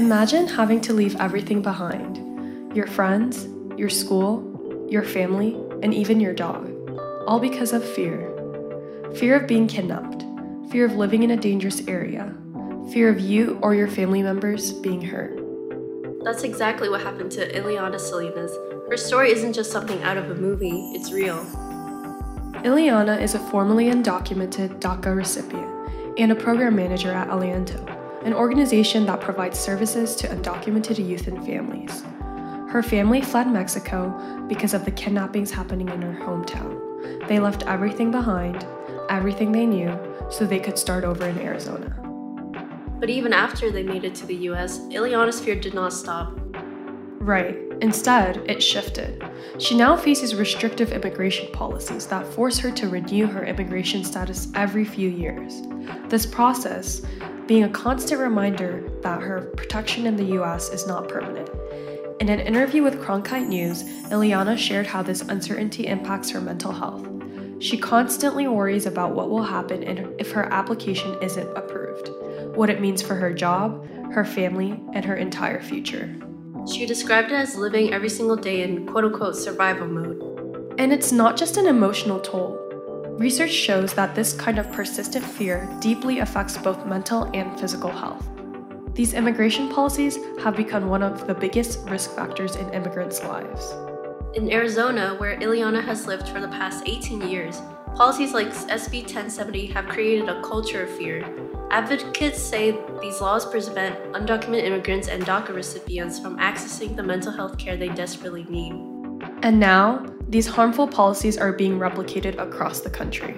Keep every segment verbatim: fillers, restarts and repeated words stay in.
Imagine having to leave everything behind: your friends, your school, your family, and even your dog, all because of fear. Fear of being kidnapped, fear of living in a dangerous area, fear of you or your family members being hurt. That's exactly what happened to Ileana Salinas. Her story isn't just something out of a movie, it's real. Ileana is a formerly undocumented DACA recipient and a program manager at Aliento, an organization that provides services to undocumented youth and families. Her family fled Mexico because of the kidnappings happening in her hometown. They left everything behind, everything they knew, so they could start over in Arizona. But even after they made it to the U S, Ileana's fear did not stop. Right. Instead, it shifted. She now faces restrictive immigration policies that force her to renew her immigration status every few years. This process being a constant reminder that her protection in the U S is not permanent. In an interview with Cronkite News, Ileana shared how this uncertainty impacts her mental health. She constantly worries about what will happen if her application isn't approved, what it means for her job, her family, and her entire future. She described it as living every single day in quote-unquote survival mode. And it's not just an emotional toll. Research shows that this kind of persistent fear deeply affects both mental and physical health. These immigration policies have become one of the biggest risk factors in immigrants' lives. In Arizona, where Ileana has lived for the past eighteen years, policies like S B ten seventy have created a culture of fear. Advocates say these laws prevent undocumented immigrants and DACA recipients from accessing the mental health care they desperately need. And now, these harmful policies are being replicated across the country.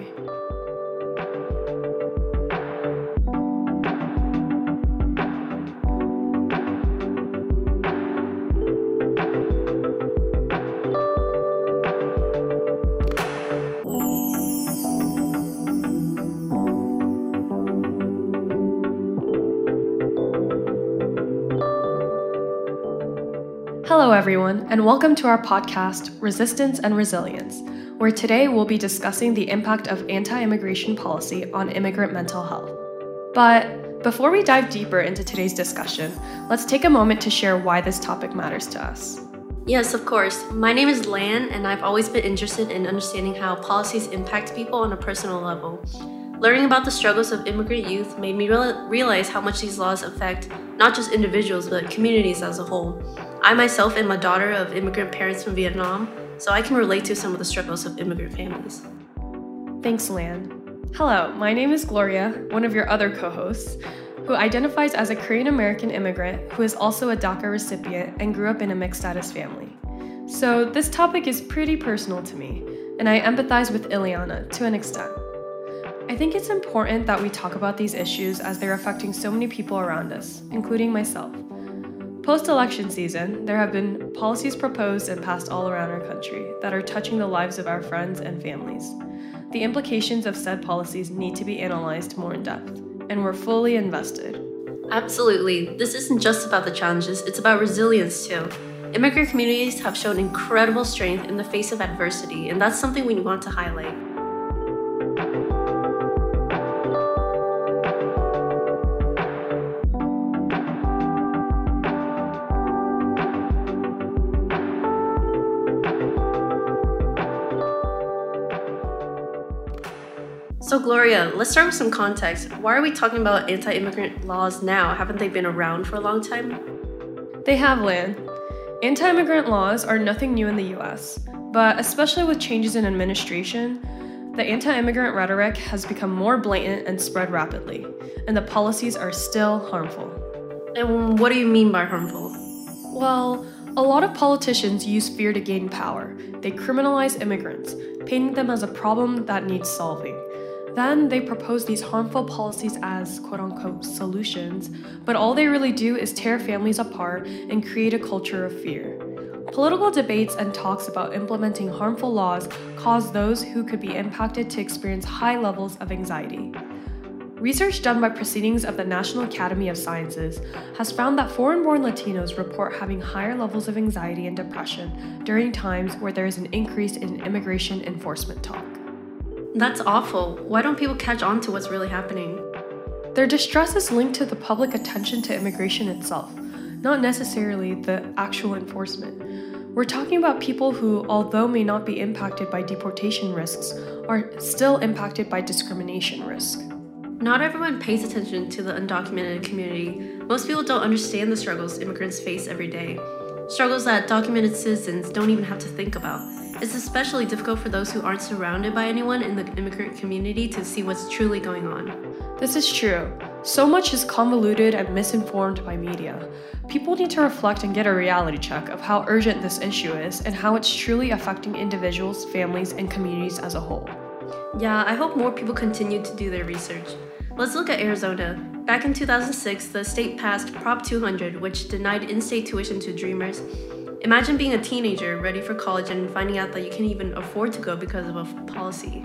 Hello everyone, and welcome to our podcast, Resistance and Resilience, where today we'll be discussing the impact of anti-immigration policy on immigrant mental health. But before we dive deeper into today's discussion, let's take a moment to share why this topic matters to us. Yes, of course. My name is Lan, and I've always been interested in understanding how policies impact people on a personal level. Learning about the struggles of immigrant youth made me real- realize how much these laws affect not just individuals, but communities as a whole. I myself am a daughter of immigrant parents from Vietnam, so I can relate to some of the struggles of immigrant families. Thanks, Lan. Hello, my name is Gloria, one of your other co-hosts, who identifies as a Korean American immigrant who is also a DACA recipient and grew up in a mixed status family. So this topic is pretty personal to me, and I empathize with Ileana to an extent. I think it's important that we talk about these issues as they're affecting so many people around us, including myself. Post-election season, there have been policies proposed and passed all around our country that are touching the lives of our friends and families. The implications of said policies need to be analyzed more in depth, and we're fully invested. Absolutely. This isn't just about the challenges, it's about resilience too. Immigrant communities have shown incredible strength in the face of adversity, and that's something we want to highlight. So Gloria, let's start with some context. Why are we talking about anti-immigrant laws now? Haven't they been around for a long time? They have, Lan. Anti-immigrant laws are nothing new in the U S, but especially with changes in administration, the anti-immigrant rhetoric has become more blatant and spread rapidly, and the policies are still harmful. And what do you mean by harmful? Well, a lot of politicians use fear to gain power. They criminalize immigrants, painting them as a problem that needs solving. Then they propose these harmful policies as quote-unquote solutions, but all they really do is tear families apart and create a culture of fear. Political debates and talks about implementing harmful laws cause those who could be impacted to experience high levels of anxiety. Research done by Proceedings of the National Academy of Sciences has found that foreign-born Latinos report having higher levels of anxiety and depression during times where there is an increase in immigration enforcement talk. That's awful. Why don't people catch on to what's really happening? Their distress is linked to the public attention to immigration itself. not necessarily the actual enforcement. We're talking about people who, although may not be impacted by deportation risks, are still impacted by discrimination risk. Not everyone pays attention to the undocumented community. Most people don't understand the struggles immigrants face every day. Struggles that documented citizens don't even have to think about. It's especially difficult for those who aren't surrounded by anyone in the immigrant community to see what's truly going on. This is true. So much is convoluted and misinformed by media. People need to reflect and get a reality check of how urgent this issue is and how it's truly affecting individuals, families, and communities as a whole. Yeah, I hope more people continue to do their research. Let's look at Arizona. Back in two thousand six, the state passed Prop two hundred, which denied in-state tuition to Dreamers. Imagine being a teenager ready for college and finding out that you can't even afford to go because of a policy.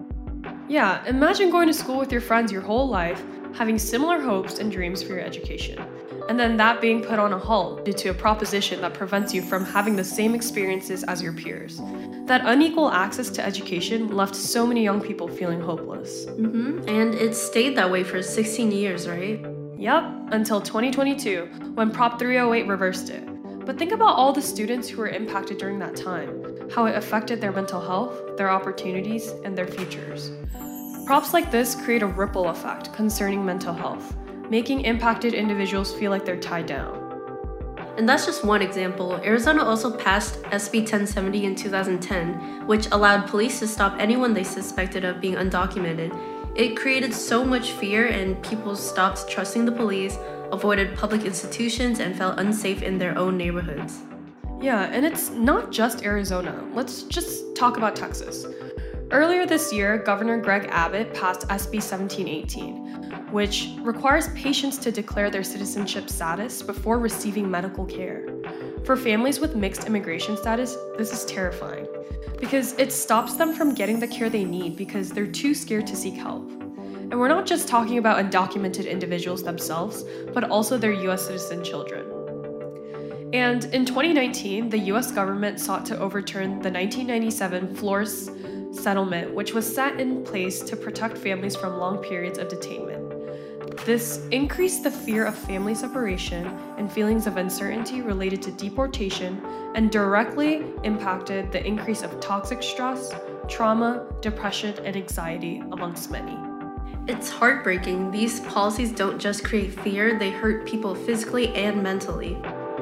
Yeah, imagine going to school with your friends your whole life, having similar hopes and dreams for your education, and then that being put on a halt due to a proposition that prevents you from having the same experiences as your peers. That unequal access to education left so many young people feeling hopeless. Mm-hmm. And it stayed that way for sixteen years, right? Yep, until twenty twenty-two, when Prop three oh eight reversed it. But think about all the students who were impacted during that time, how it affected their mental health, their opportunities, and their futures. Props like this create a ripple effect concerning mental health, making impacted individuals feel like they're tied down. And that's just one example. Arizona also passed S B ten seventy in two thousand ten, which allowed police to stop anyone they suspected of being undocumented. It created so much fear, and people stopped trusting the police, avoided public institutions, and felt unsafe in their own neighborhoods. Yeah, and it's not just Arizona. Let's just talk about Texas. Earlier this year, Governor Greg Abbott passed S B seventeen eighteen, which requires patients to declare their citizenship status before receiving medical care. For families with mixed immigration status, this is terrifying, because it stops them from getting the care they need because they're too scared to seek help. And we're not just talking about undocumented individuals themselves, but also their U S citizen children. And in twenty nineteen, the U S government sought to overturn the nineteen ninety-seven Flores settlement, which was set in place to protect families from long periods of detainment. This increased the fear of family separation and feelings of uncertainty related to deportation, and directly impacted the increase of toxic stress, trauma, depression, and anxiety amongst many. It's heartbreaking. These policies don't just create fear, they hurt people physically and mentally.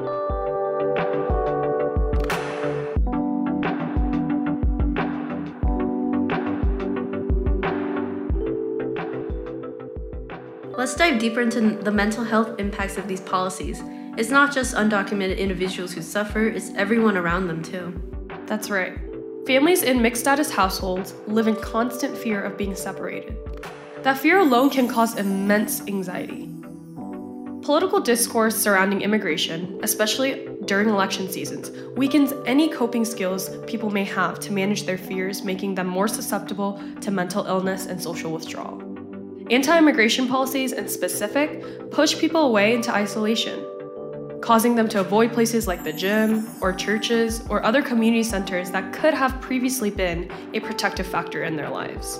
Let's dive deeper into the mental health impacts of these policies. It's not just undocumented individuals who suffer, it's everyone around them too. That's right. Families in mixed status households live in constant fear of being separated. That fear alone can cause immense anxiety. Political discourse surrounding immigration, especially during election seasons, weakens any coping skills people may have to manage their fears, making them more susceptible to mental illness and social withdrawal. Anti-immigration policies, in specific, push people away into isolation, causing them to avoid places like the gym, or churches, or other community centers that could have previously been a protective factor in their lives.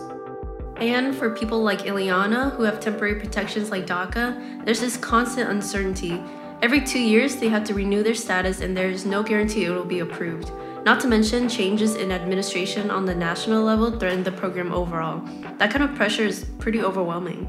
And for people like Ileana, who have temporary protections like DACA, there's this constant uncertainty. Every two years, they have to renew their status, and there's no guarantee it will be approved. Not to mention, changes in administration on the national level threaten the program overall. That kind of pressure is pretty overwhelming.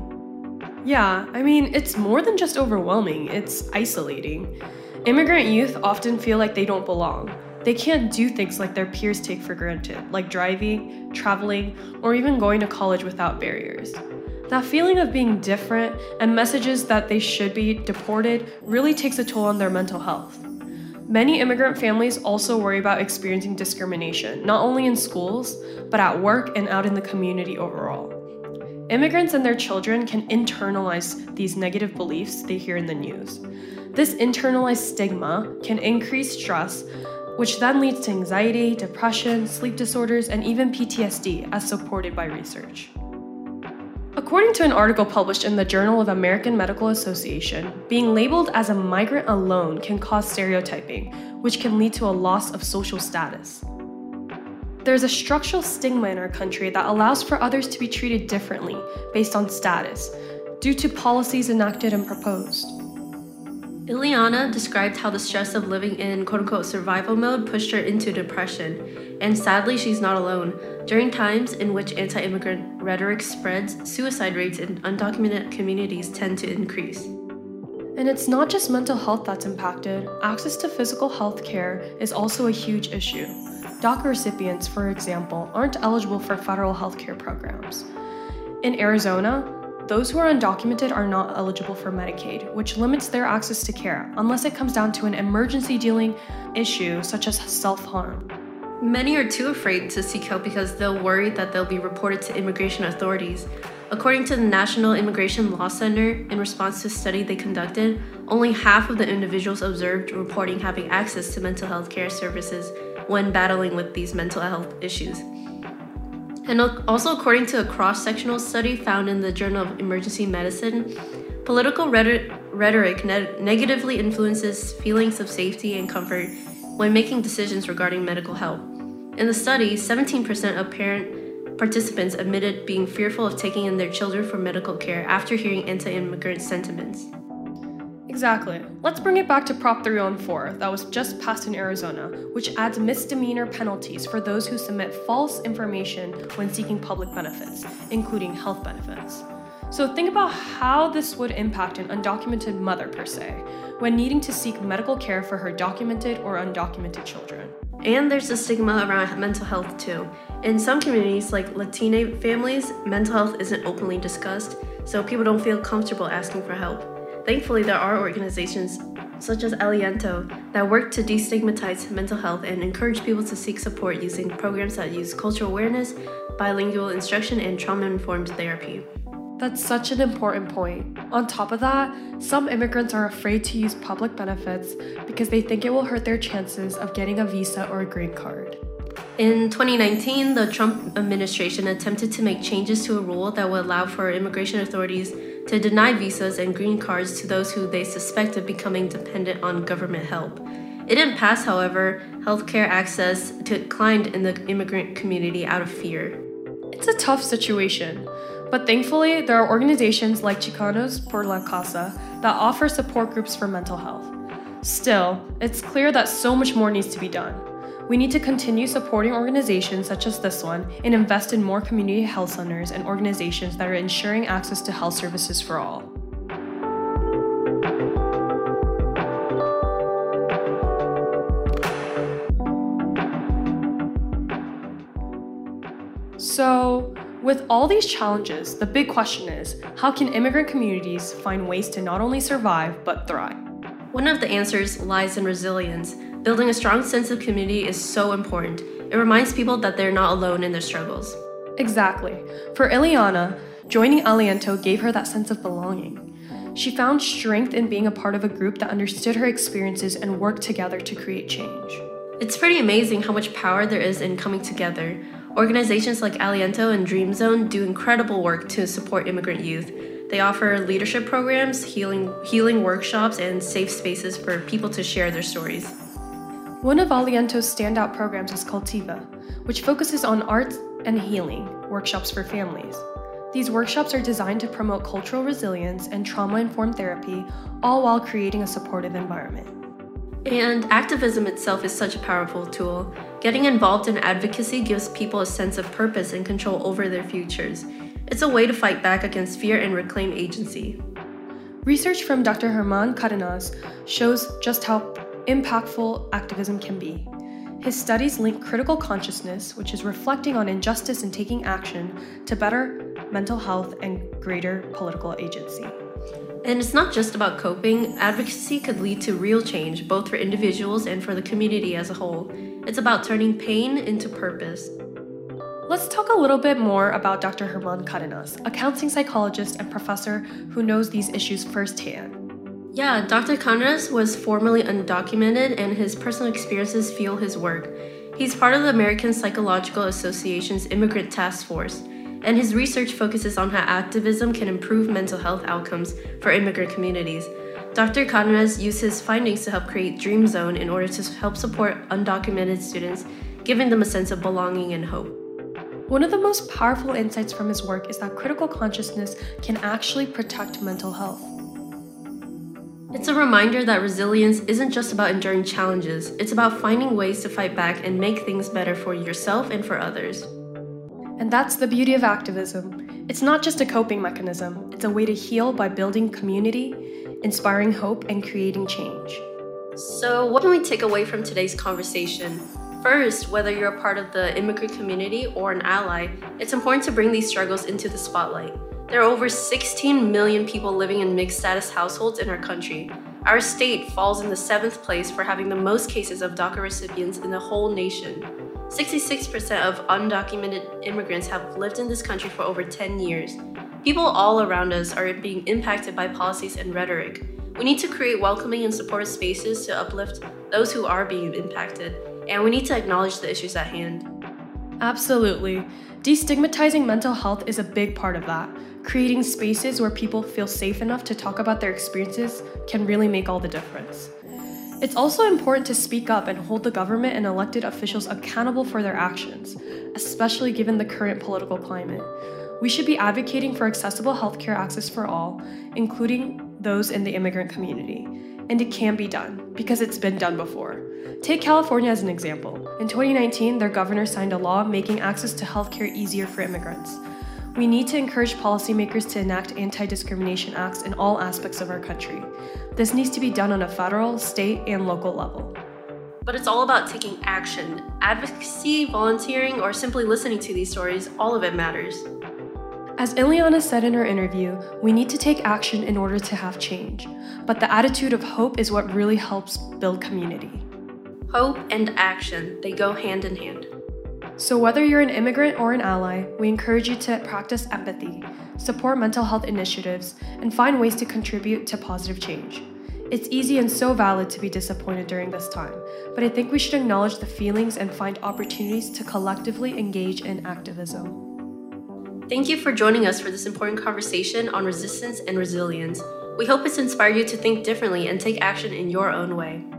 Yeah, I mean, it's more than just overwhelming, it's isolating. Immigrant youth often feel like they don't belong. They can't do things like their peers take for granted, like driving, traveling, or even going to college without barriers. That feeling of being different and messages that they should be deported really takes a toll on their mental health. Many immigrant families also worry about experiencing discrimination, not only in schools, but at work and out in the community overall. Immigrants and their children can internalize these negative beliefs they hear in the news. This internalized stigma can increase stress, which then leads to anxiety, depression, sleep disorders, and even P T S D, as supported by research. According to an article published in the Journal of American Medical Association, being labeled as a migrant alone can cause stereotyping, which can lead to a loss of social status. There's a structural stigma in our country that allows for others to be treated differently based on status, due to policies enacted and proposed. Ileana described how the stress of living in quote-unquote survival mode pushed her into depression, and sadly she's not alone. During times in which anti-immigrant rhetoric spreads, suicide rates in undocumented communities tend to increase. And it's not just mental health that's impacted. Access to physical health care is also a huge issue. DACA recipients, for example, aren't eligible for federal health care programs. In Arizona, those who are undocumented are not eligible for Medicaid, which limits their access to care, unless it comes down to an emergency dealing issue such as self-harm. Many are too afraid to seek help because they'll worry that they'll be reported to immigration authorities. According to the National Immigration Law Center, in response to a study they conducted, only half of the individuals observed reporting having access to mental health care services when battling with these mental health issues. And also, according to a cross-sectional study found in the Journal of Emergency Medicine, political rhetoric ne- negatively influences feelings of safety and comfort when making decisions regarding medical help. In the study, seventeen percent of parent participants admitted being fearful of taking in their children for medical care after hearing anti-immigrant sentiments. Exactly. Let's bring it back to Prop three oh four that was just passed in Arizona, which adds misdemeanor penalties for those who submit false information when seeking public benefits, including health benefits. So think about how this would impact an undocumented mother per se, when needing to seek medical care for her documented or undocumented children. And there's a stigma around mental health too. In some communities, like Latina families, mental health isn't openly discussed, so people don't feel comfortable asking for help. Thankfully, there are organizations such as Aliento that work to destigmatize mental health and encourage people to seek support using programs that use cultural awareness, bilingual instruction, and trauma-informed therapy. That's such an important point. On top of that, some immigrants are afraid to use public benefits because they think it will hurt their chances of getting a visa or a green card. In twenty nineteen, the Trump administration attempted to make changes to a rule that would allow for immigration authorities to deny visas and green cards to those who they suspect of becoming dependent on government help. It didn't pass, however. Healthcare access declined in the immigrant community out of fear. It's a tough situation, but thankfully there are organizations like Chicanos por la Casa that offer support groups for mental health. Still, it's clear that so much more needs to be done. We need to continue supporting organizations such as this one and invest in more community health centers and organizations that are ensuring access to health services for all. So, with all these challenges, the big question is, how can immigrant communities find ways to not only survive, but thrive? One of the answers lies in resilience. Building a strong sense of community is so important. It reminds people that they're not alone in their struggles. Exactly. For Ileana, joining Aliento gave her that sense of belonging. She found strength in being a part of a group that understood her experiences and worked together to create change. It's pretty amazing how much power there is in coming together. Organizations like Aliento and Dream Zone do incredible work to support immigrant youth. They offer leadership programs, healing, healing workshops, and safe spaces for people to share their stories. One of Aliento's standout programs is Cultiva, which focuses on arts and healing workshops for families. These workshops are designed to promote cultural resilience and trauma-informed therapy, all while creating a supportive environment. And activism itself is such a powerful tool. Getting involved in advocacy gives people a sense of purpose and control over their futures. It's a way to fight back against fear and reclaim agency. Research from Doctor Germán Cadenas shows just how impactful activism can be. His studies link critical consciousness, which is reflecting on injustice and taking action, to better mental health and greater political agency. And it's not just about coping. Advocacy could lead to real change, both for individuals and for the community as a whole. It's about turning pain into purpose. Let's talk a little bit more about Doctor Germán Cadenas, a counseling psychologist and professor who knows these issues firsthand. Yeah, Doctor Cadenas was formerly undocumented, and his personal experiences fuel his work. He's part of the American Psychological Association's Immigrant Task Force, and his research focuses on how activism can improve mental health outcomes for immigrant communities. Doctor Cadenas used his findings to help create Dream Zone in order to help support undocumented students, giving them a sense of belonging and hope. One of the most powerful insights from his work is that critical consciousness can actually protect mental health. It's a reminder that resilience isn't just about enduring challenges, it's about finding ways to fight back and make things better for yourself and for others. And that's the beauty of activism. It's not just a coping mechanism, it's a way to heal by building community, inspiring hope, and creating change. So, what can we take away from today's conversation? First, whether you're a part of the immigrant community or an ally, it's important to bring these struggles into the spotlight. There are over sixteen million people living in mixed-status households in our country. Our state falls in the seventh place for having the most cases of DACA recipients in the whole nation. sixty-six percent of undocumented immigrants have lived in this country for over ten years. People all around us are being impacted by policies and rhetoric. We need to create welcoming and supportive spaces to uplift those who are being impacted, and we need to acknowledge the issues at hand. Absolutely. Destigmatizing mental health is a big part of that. Creating spaces where people feel safe enough to talk about their experiences can really make all the difference. It's also important to speak up and hold the government and elected officials accountable for their actions, especially given the current political climate. We should be advocating for accessible healthcare access for all, including those in the immigrant community. And it can be done, because it's been done before. Take California as an example. In twenty nineteen, their governor signed a law making access to healthcare easier for immigrants. We need to encourage policymakers to enact anti-discrimination acts in all aspects of our country. This needs to be done on a federal, state, and local level. But it's all about taking action. Advocacy, volunteering, or simply listening to these stories, all of it matters. As Ileana said in her interview, we need to take action in order to have change. But the attitude of hope is what really helps build community. Hope and action, they go hand in hand. So whether you're an immigrant or an ally, we encourage you to practice empathy, support mental health initiatives, and find ways to contribute to positive change. It's easy and so valid to be disappointed during this time, but I think we should acknowledge the feelings and find opportunities to collectively engage in activism. Thank you for joining us for this important conversation on resistance and resilience. We hope it's inspired you to think differently and take action in your own way.